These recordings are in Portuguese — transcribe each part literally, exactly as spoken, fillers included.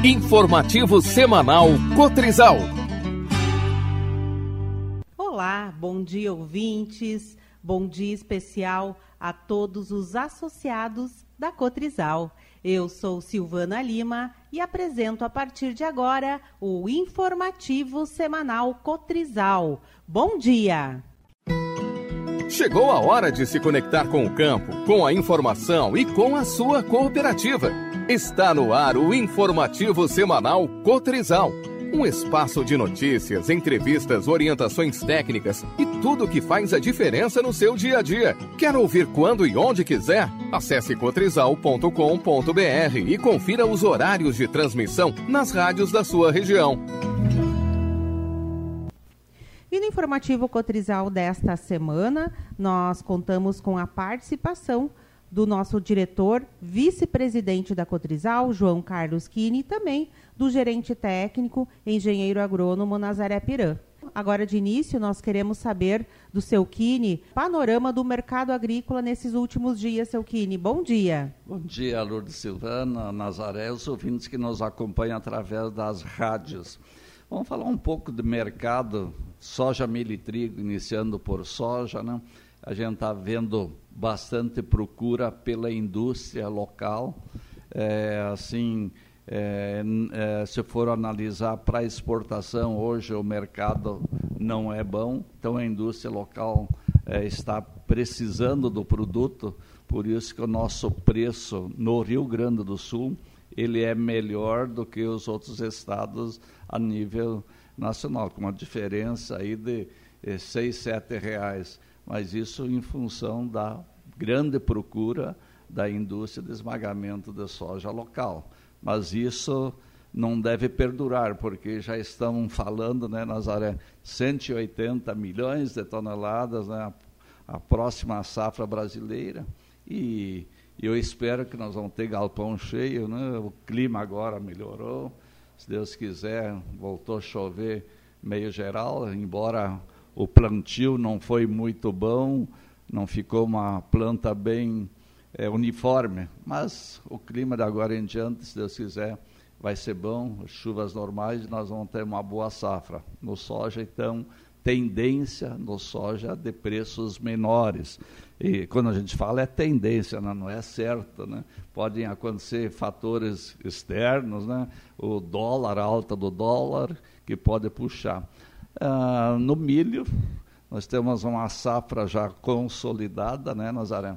Informativo semanal Cotrizal. Olá, bom dia ouvintes, bom dia especial a todos os associados da Cotrizal. Eu sou Silvana Lima e apresento a partir de agora o Informativo semanal Cotrizal. Bom dia! Chegou a hora de se conectar com o campo, com a informação e com a sua cooperativa. Está no ar o Informativo semanal Cotrizal. Um espaço de notícias, entrevistas, orientações técnicas e tudo que faz a diferença no seu dia a dia. Quer ouvir quando e onde quiser? Acesse cotrizal ponto com ponto b r e confira os horários de transmissão nas rádios da sua região. E no Informativo Cotrizal desta semana, nós contamos com a participação do nosso diretor, vice-presidente da Cotrizal, João Carlos Kini, e também do gerente técnico, engenheiro agrônomo Nazaré Pirã. Agora, de início, nós queremos saber do seu Kini, panorama do mercado agrícola nesses últimos dias, seu Kini. Bom dia. Bom dia, Lourdes Silvana, Nazaré, os ouvintes que nos acompanham através das rádios. Vamos falar um pouco do mercado soja, milho e trigo, iniciando por soja, né? A gente está vendo bastante procura pela indústria local, é, assim, é, é, se for analisar para exportação, hoje o mercado não é bom, então a indústria local é, está precisando do produto, por isso que o nosso preço no Rio Grande do Sul, ele é melhor do que os outros estados a nível nacional, com uma diferença aí de eh, seis, sete reais. Mas isso em função da grande procura da indústria de esmagamento de soja local. Mas isso não deve perdurar, porque já estão falando, né, Nazaré, cento e oitenta milhões de toneladas, né, a, a próxima safra brasileira, e eu espero que nós vamos ter galpão cheio, né, o clima agora melhorou, se Deus quiser, voltou a chover meio geral, embora o plantio não foi muito bom, não ficou uma planta bem é, uniforme, mas o clima de agora em diante, se Deus quiser, vai ser bom, chuvas normais, nós vamos ter uma boa safra. No soja, então, tendência no soja de preços menores. E quando a gente fala é tendência, né? Não é certo, né? Podem acontecer fatores externos, né? O dólar, a alta do dólar, que pode puxar. Ah, no milho, nós temos uma safra já consolidada, né, Nazaré?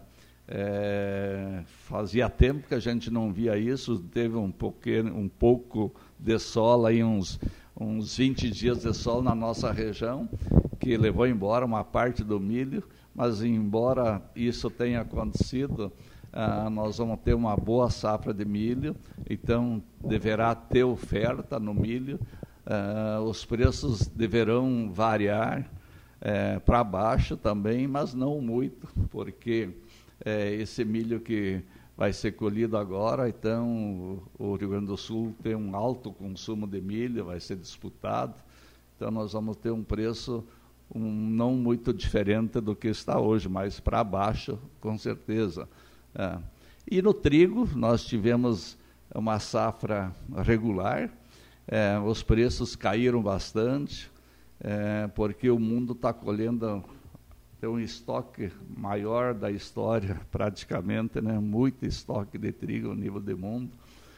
É, fazia tempo que a gente não via isso, teve um, pouquinho, um pouco de sol, aí uns, uns vinte dias de sol na nossa região, que levou embora uma parte do milho, mas embora isso tenha acontecido, ah, nós vamos ter uma boa safra de milho, então deverá ter oferta no milho. Uh, os preços deverão variar uh, para baixo também, mas não muito, porque uh, esse milho que vai ser colhido agora, então o Rio Grande do Sul tem um alto consumo de milho, vai ser disputado, então nós vamos ter um preço um, não muito diferente do que está hoje, mas para baixo, com certeza. Uh, e no trigo, nós tivemos uma safra regular. É, os preços caíram bastante, é, porque o mundo está colhendo, tem um estoque maior da história, praticamente, né, muito estoque de trigo no nível do mundo.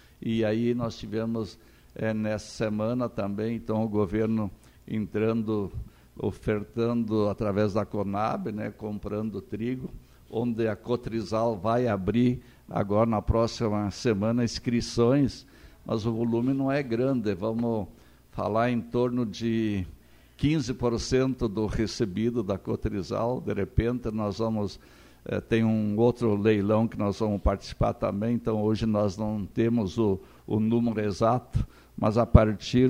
E aí nós tivemos, é, nessa semana também, então o governo entrando, ofertando através da Conab, né, comprando trigo, onde a Cotrizal vai abrir agora na próxima semana inscrições, mas o volume não é grande, vamos falar em torno de quinze por cento do recebido da Cotrizal. De repente nós vamos, eh, tem um outro leilão que nós vamos participar também, então hoje nós não temos o, o número exato, mas a partir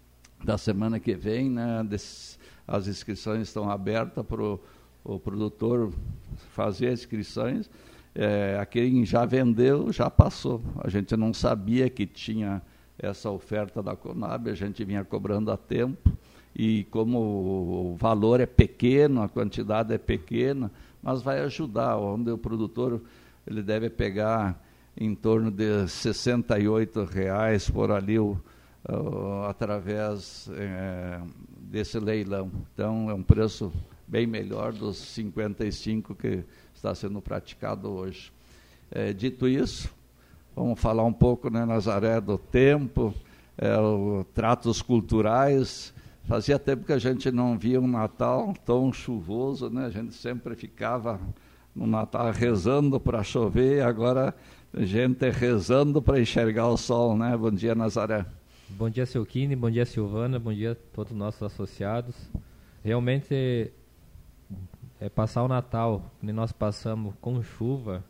da semana que vem, né, des, as inscrições estão abertas para o produtor fazer as inscrições. É, a quem já vendeu, já passou. A gente não sabia que tinha essa oferta da Conab, a gente vinha cobrando a tempo, e como o valor é pequeno, a quantidade é pequena, mas vai ajudar, onde o produtor ele deve pegar em torno de sessenta e oito reais por ali, o, uh, através é, desse leilão. Então, é um preço bem melhor dos cinquenta e cinco que está sendo praticado hoje. É, dito isso, vamos falar um pouco, né, Nazaré, do tempo, é, o, tratos culturais. Fazia tempo que a gente não via um Natal tão chuvoso, né? A gente sempre ficava no Natal rezando para chover, agora a gente rezando para enxergar o sol, né? Bom dia, Nazaré. Bom dia, seu Kine, bom dia, Silvana, bom dia a todos os nossos associados. Realmente, é, passar o Natal, que nós passamos com chuva,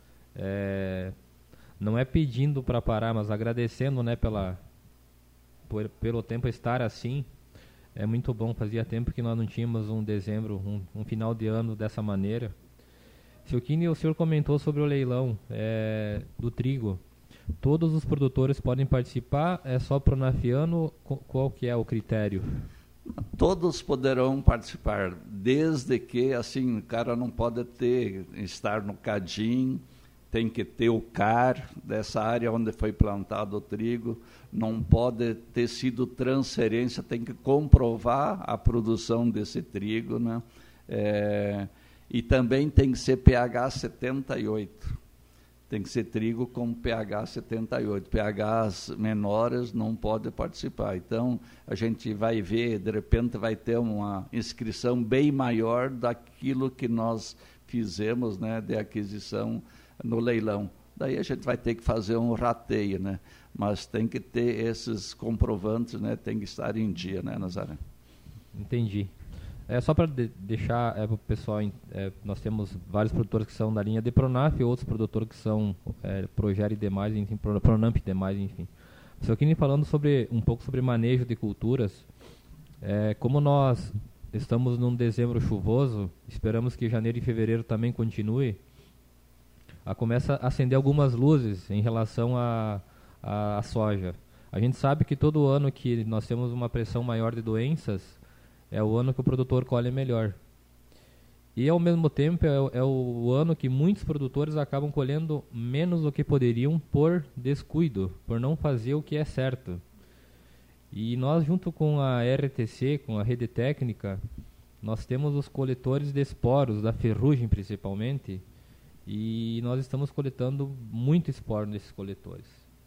é, não é pedindo para parar, mas agradecendo, né, pela, por, pelo tempo estar assim. É muito bom, fazia tempo que nós não tínhamos um dezembro, um, um final de ano dessa maneira. Seu Kine, o senhor comentou sobre o leilão é, do trigo. Todos os produtores podem participar? É só pronafiano? Qual que é o critério? Todos poderão participar, desde que, assim, o cara não pode ter, estar no Cadim, tem que ter o C A R dessa área onde foi plantado o trigo, não pode ter sido transferência, tem que comprovar a produção desse trigo, né? É, e também tem que ser pH setenta e oito, tem que ser trigo com pH setenta e oito, pHs menores não pode participar. Então, a gente vai ver, de repente vai ter uma inscrição bem maior daquilo que nós fizemos, né, de aquisição no leilão. Daí a gente vai ter que fazer um rateio, né? Mas tem que ter esses comprovantes, né? Tem que estar em dia, né, Nazaré? Entendi. É só para de deixar é, para o pessoal, é, nós temos vários produtores que são da linha de Pronaf e outros produtores que são é, Progera e demais, enfim, Pronamp e demais, enfim. Só que falando sobre um pouco sobre manejo de culturas, é, como nós estamos num dezembro chuvoso, esperamos que janeiro e fevereiro também continue. A começa a acender algumas luzes em relação à a, a, a soja. A gente sabe que todo ano que nós temos uma pressão maior de doenças, é o ano que o produtor colhe melhor. E, ao mesmo tempo, é, é o ano que muitos produtores acabam colhendo menos do que poderiam por descuido, por não fazer o que é certo. E nós, junto com a R T C, com a rede técnica, nós temos os coletores de esporos, da ferrugem principalmente, e nós estamos coletando muito esporo nesses coletores.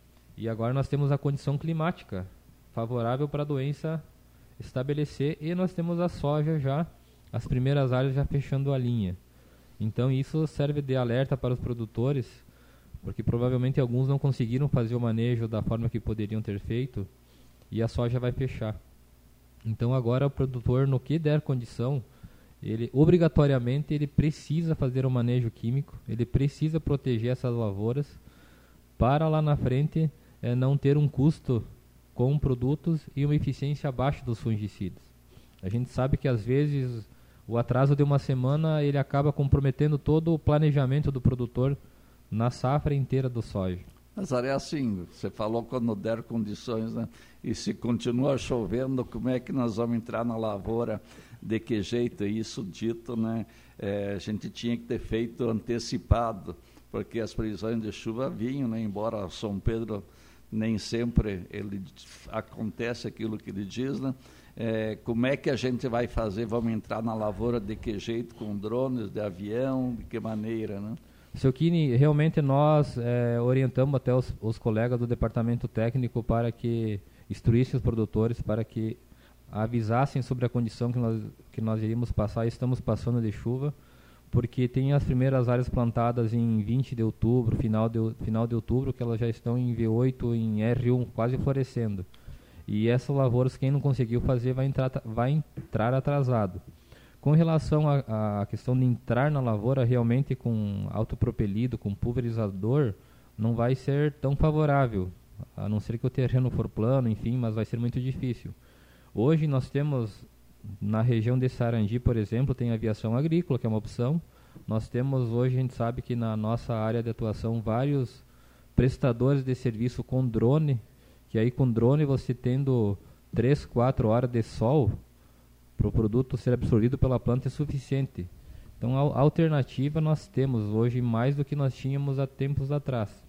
E agora nós temos a condição climática favorável para a doença estabelecer, e nós temos a soja já, as primeiras áreas já fechando a linha. Então isso serve de alerta para os produtores, porque provavelmente alguns não conseguiram fazer o manejo da forma que poderiam ter feito, e a soja vai fechar. Então agora o produtor, no que der condição, ele obrigatoriamente ele precisa fazer o manejo químico, ele precisa proteger essas lavouras para lá na frente é, não ter um custo com produtos e uma eficiência abaixo dos fungicidas. A gente sabe que às vezes o atraso de uma semana ele acaba comprometendo todo o planejamento do produtor na safra inteira do soja. Nazaré, assim, você falou quando der condições, né? E se continua chovendo, como é que nós vamos entrar na lavoura? De que jeito? Isso dito, né? É, a gente tinha que ter feito antecipado, porque as previsões de chuva vinham, né? Embora São Pedro nem sempre ele acontece aquilo que ele diz, né? É, como é que a gente vai fazer? Vamos entrar na lavoura de que jeito? Com drones, de avião, de que maneira, né? Seu Kine, realmente nós é, orientamos até os, os colegas do departamento técnico para que instruíssem os produtores, para que avisassem sobre a condição que nós, que nós iríamos passar, e estamos passando de chuva, porque tem as primeiras áreas plantadas em vinte de outubro, final de, final de outubro, que elas já estão em V oito, em R um, quase florescendo. E essas lavouras, quem não conseguiu fazer, vai entrar, vai entrar atrasado. Com relação à questão de entrar na lavoura, realmente com autopropelido, com pulverizador, não vai ser tão favorável, a não ser que o terreno for plano, enfim, mas vai ser muito difícil. Hoje nós temos, na região de Sarandi, por exemplo, tem aviação agrícola, que é uma opção. Nós temos hoje, a gente sabe que na nossa área de atuação, vários prestadores de serviço com drone, que aí com drone você tendo três, quatro horas de sol, para o produto ser absorvido pela planta é suficiente. Então, a alternativa nós temos hoje mais do que nós tínhamos há tempos atrás.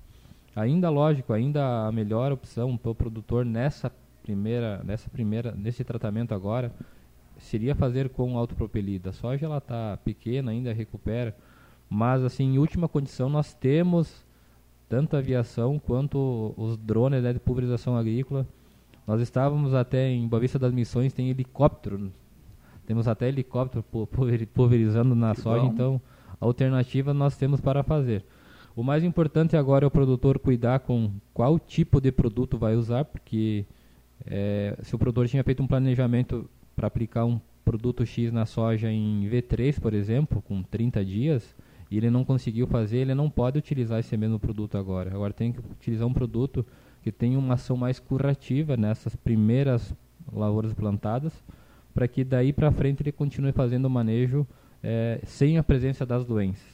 Ainda, lógico, ainda a melhor opção para o produtor nessa primeira, nessa primeira, nesse tratamento agora, seria fazer com autopropelida. A soja ela está pequena, ainda recupera, mas assim, em última condição nós temos tanto a aviação quanto os drones, né, de pulverização agrícola. Nós estávamos até em Boa Vista das Missões, tem helicóptero, temos até helicóptero pulverizando na que soja, bom. Então alternativa nós temos para fazer. O mais importante agora é o produtor cuidar com qual tipo de produto vai usar, porque é, se o produtor tinha feito um planejamento para aplicar um produto X na soja em V três, por exemplo, com trinta dias, e ele não conseguiu fazer, ele não pode utilizar esse mesmo produto agora. Agora tem que utilizar um produto que tenha uma ação mais curativa nessas primeiras lavouras plantadas, para que daí para frente ele continue fazendo o manejo é, sem a presença das doenças.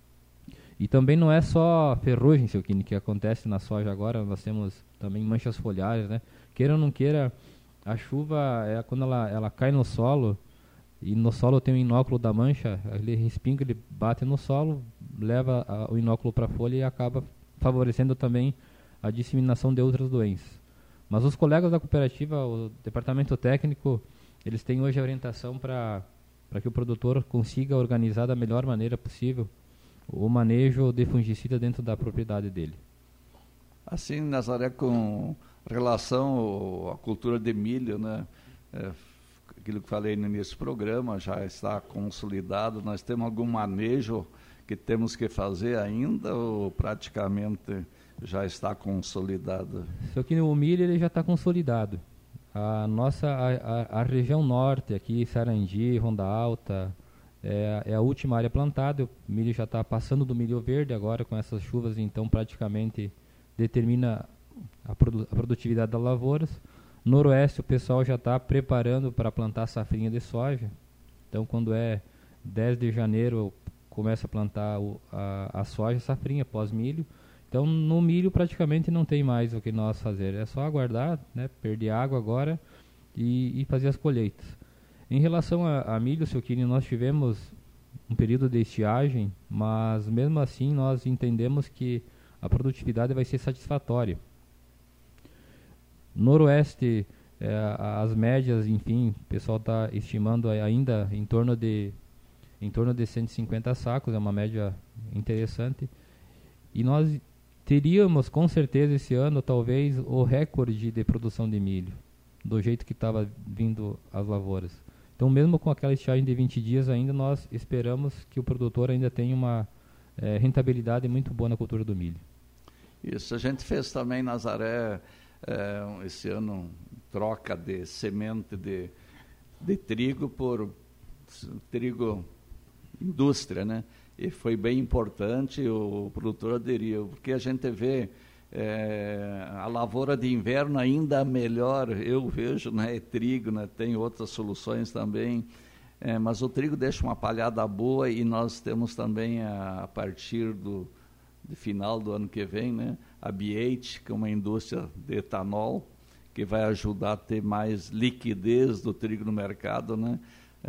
E também não é só ferrugem, seu Kini, que acontece na soja agora, nós temos também manchas foliares, né? Queira ou não queira, a chuva, é, quando ela, ela cai no solo, e no solo tem o inóculo da mancha, ele respinga, ele bate no solo, leva a, o inóculo para a folha e acaba favorecendo também a disseminação de outras doenças. Mas os colegas da cooperativa, o departamento técnico, eles têm hoje a orientação para para que o produtor consiga organizar da melhor maneira possível o manejo de fungicida dentro da propriedade dele. Assim, Nazaré, com relação à cultura de milho, né, é, aquilo que falei no início do programa já está consolidado. Nós temos algum manejo que temos que fazer ainda ou praticamente já está consolidado? Só que o milho ele já está consolidado. A nossa a, a, a região norte, aqui Sarandi, Ronda Alta, é, é a última área plantada. O milho já está passando do milho verde agora com essas chuvas, então praticamente determina a, produ a produtividade das lavouras. Noroeste o pessoal já está preparando para plantar a safrinha de soja. Então quando é dez de janeiro começa a plantar o, a, a soja safrinha pós-milho. Então no milho praticamente não tem mais o que nós fazer, é só aguardar, né, perder água agora e, e fazer as colheitas. Em relação a, a milho, seu Kini, nós tivemos um período de estiagem, mas mesmo assim nós entendemos que a produtividade vai ser satisfatória. Noroeste, é, as médias, enfim, o pessoal está estimando ainda em torno de em torno de cento e cinquenta sacos, é uma média interessante. E nós teríamos com certeza esse ano talvez o recorde de produção de milho, do jeito que estava vindo as lavouras. Então mesmo com aquela estiagem de vinte dias ainda nós esperamos que o produtor ainda tenha uma é, rentabilidade muito boa na cultura do milho. Isso, a gente fez também, Nazaré, é, esse ano, troca de semente de, de trigo por trigo indústria, né? E foi bem importante, o produtor aderiu, porque a gente vê é, a lavoura de inverno ainda melhor, eu vejo, né, é trigo, né, tem outras soluções também, é, mas o trigo deixa uma palhada boa e nós temos também, a, a partir do, do final do ano que vem, né, a B oito, que é uma indústria de etanol, que vai ajudar a ter mais liquidez do trigo no mercado, né,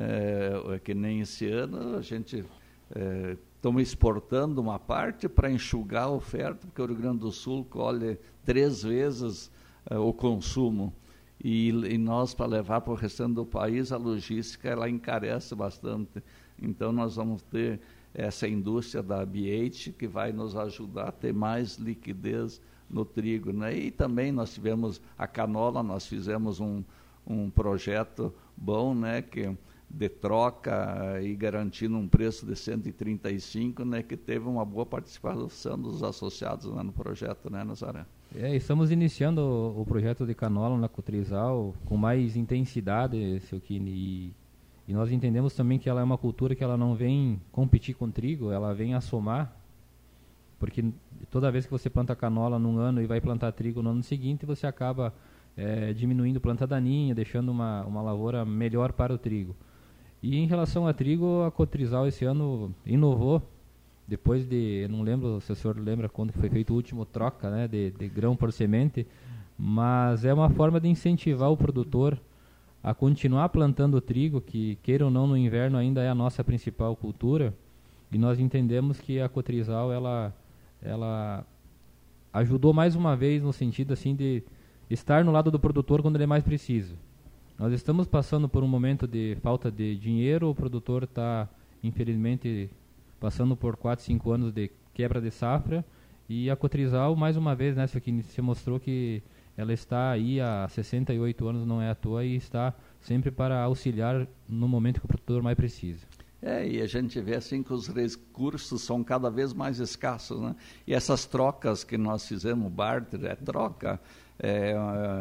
é, é que nem esse ano a gente... Estamos é, exportando uma parte para enxugar a oferta, porque o Rio Grande do Sul colhe três vezes é, o consumo. E, e nós, para levar para o restante do país, a logística ela encarece bastante. Então, nós vamos ter essa indústria da B oito que vai nos ajudar a ter mais liquidez no trigo, né? E também nós tivemos a canola, nós fizemos um, um projeto bom, né, que... de troca e garantindo um preço de cento e trinta e cinco, né, que teve uma boa participação dos associados, né, no projeto, né, Nazaré? É, estamos iniciando o, o projeto de canola na Cotrizal com mais intensidade, seu Kini, e, e nós entendemos também que ela é uma cultura que ela não vem competir com trigo, ela vem a somar, porque toda vez que você planta canola num ano e vai plantar trigo no ano seguinte, você acaba é, diminuindo planta daninha, deixando uma, uma lavoura melhor para o trigo. E em relação a trigo, a Cotrizal esse ano inovou, depois de, eu não lembro se o senhor lembra quando foi feito o último troca, né, de, de grão por semente, mas é uma forma de incentivar o produtor a continuar plantando trigo, que queira ou não no inverno ainda é a nossa principal cultura, e nós entendemos que a Cotrizal ela, ela ajudou mais uma vez no sentido assim de estar no lado do produtor quando ele mais precisa. Nós estamos passando por um momento de falta de dinheiro, o produtor está, infelizmente, passando por quatro, cinco anos de quebra de safra, e a Cotrizal, mais uma vez, né, que se mostrou que ela está aí há sessenta e oito anos, não é à toa, e está sempre para auxiliar no momento que o produtor mais precisa. É, e a gente vê assim que os recursos são cada vez mais escassos, né? E essas trocas que nós fizemos, barter, é troca, é,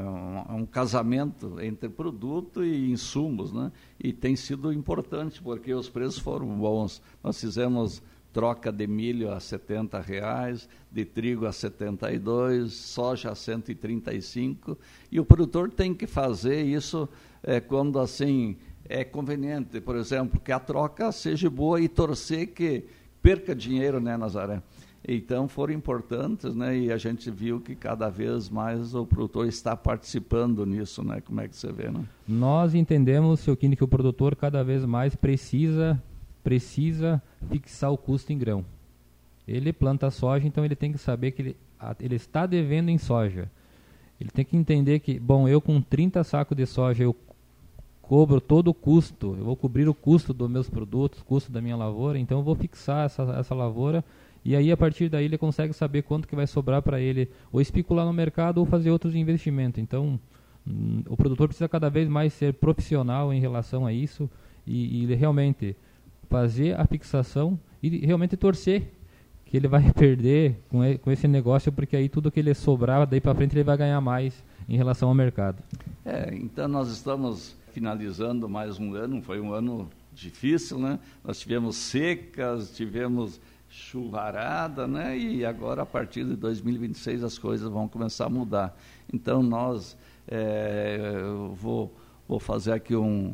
é um casamento entre produto e insumos, né? E tem sido importante, porque os preços foram bons. Nós fizemos troca de milho a setenta reais, de trigo a setenta e dois, soja a cento e trinta e cinco, e o produtor tem que fazer isso é, quando assim é conveniente, por exemplo, que a troca seja boa e torcer que perca dinheiro, né, Nazaré? Então foram importantes, né, e a gente viu que cada vez mais o produtor está participando nisso, né? Como é que você vê, né? Nós entendemos, seu Quini, que o produtor cada vez mais precisa precisa fixar o custo em grão. Ele planta soja, então ele tem que saber que ele, ele está devendo em soja. Ele tem que entender que, bom, eu com trinta sacos de soja, eu cobro todo o custo, eu vou cobrir o custo dos meus produtos, custo da minha lavoura, então eu vou fixar essa, essa lavoura, e aí a partir daí ele consegue saber quanto que vai sobrar para ele, ou especular no mercado ou fazer outros investimentos. Então, hum, o produtor precisa cada vez mais ser profissional em relação a isso, e, e realmente fazer a fixação e realmente torcer que ele vai perder com, e, com esse negócio, porque aí tudo que ele sobrar daí para frente ele vai ganhar mais em relação ao mercado. É, então nós estamos finalizando mais um ano, foi um ano difícil, né? Nós tivemos secas, tivemos chuvarada, né? E agora a partir de dois mil e vinte e seis as coisas vão começar a mudar. Então nós, é, eu vou, vou fazer aqui um,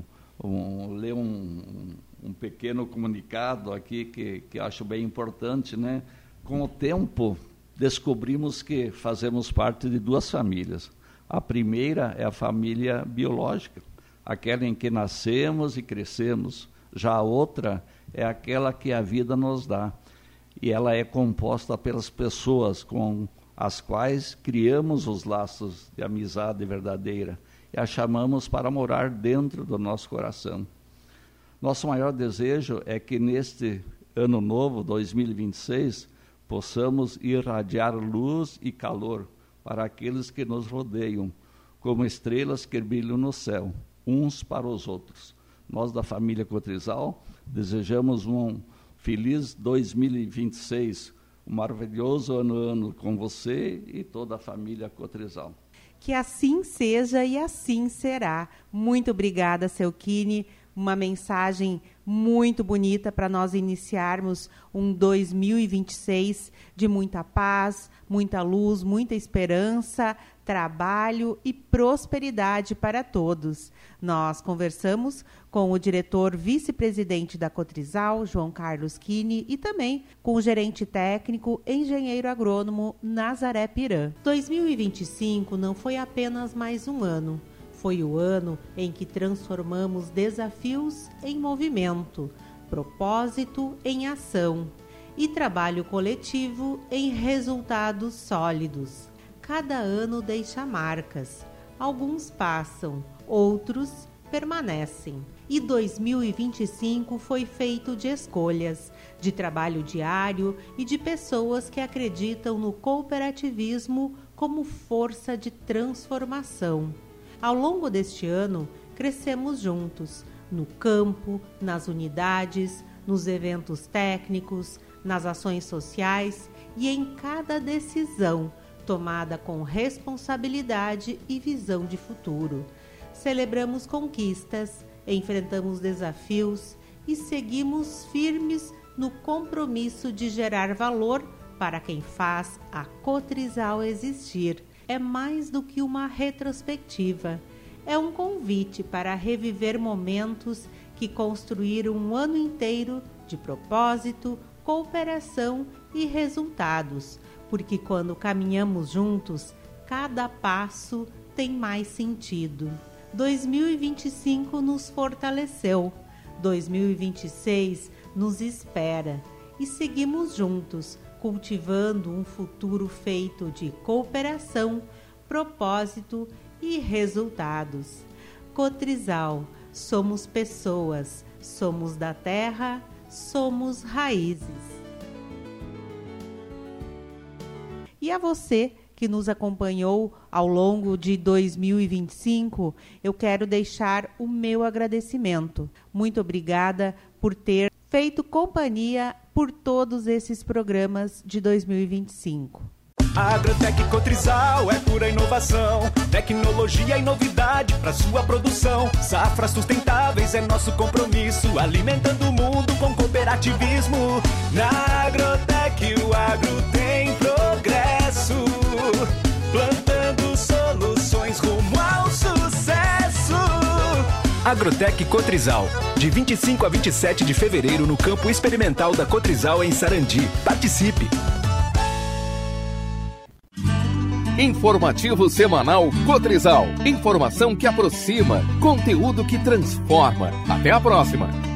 um ler um um pequeno comunicado aqui que, que acho bem importante, né? Com o tempo, descobrimos que fazemos parte de duas famílias. A primeira é a família biológica, aquela em que nascemos e crescemos. Já a outra é aquela que a vida nos dá. E ela é composta pelas pessoas com as quais criamos os laços de amizade verdadeira e a chamamos para morar dentro do nosso coração. Nosso maior desejo é que neste ano novo, dois mil e vinte e seis, possamos irradiar luz e calor para aqueles que nos rodeiam, como estrelas que brilham no céu, uns para os outros. Nós da família Cotrizal desejamos um feliz dois mil e vinte e seis, um maravilhoso ano ano com você e toda a família Cotrizal. Que assim seja e assim será. Muito obrigada, seu Quini. Uma mensagem muito bonita para nós iniciarmos um dois mil e vinte e seis de muita paz, muita luz, muita esperança, trabalho e prosperidade para todos. Nós conversamos com o diretor vice-presidente da Cotrizal, João Carlos Quini, e também com o gerente técnico, engenheiro agrônomo Nazaré Piran. dois mil e vinte e cinco não foi apenas mais um ano. Foi o ano em que transformamos desafios em movimento, propósito em ação e trabalho coletivo em resultados sólidos. Cada ano deixa marcas. Alguns passam, outros permanecem. E dois mil e vinte e cinco foi feito de escolhas, de trabalho diário e de pessoas que acreditam no cooperativismo como força de transformação. Ao longo deste ano, crescemos juntos, no campo, nas unidades, nos eventos técnicos, nas ações sociais e em cada decisão tomada com responsabilidade e visão de futuro. Celebramos conquistas, enfrentamos desafios e seguimos firmes no compromisso de gerar valor para quem faz a Cotrizal existir. É mais do que uma retrospectiva. É um convite para reviver momentos que construíram um ano inteiro de propósito, cooperação e resultados, porque quando caminhamos juntos, cada passo tem mais sentido. dois mil e vinte e cinco nos fortaleceu, dois mil e vinte e seis nos espera e seguimos juntos, cultivando um futuro feito de cooperação, propósito e resultados. Cotrizal, somos pessoas, somos da terra, somos raízes. E a você que nos acompanhou ao longo de dois mil e vinte e cinco, eu quero deixar o meu agradecimento. Muito obrigada por ter feito companhia por todos esses programas de dois mil e vinte e cinco. A Agrotec Cotrizal é pura inovação, tecnologia e novidade para sua produção. Safras sustentáveis é nosso compromisso, alimentando o mundo com cooperativismo. Na Agrotec o agro tem progresso, plantando soluções rumo ao sucesso. Agrotec Cotrizal, de vinte e cinco a vinte e sete de fevereiro no campo experimental da Cotrizal em Sarandi. Participe! Informativo semanal Cotrizal. Informação que aproxima, conteúdo que transforma. Até a próxima!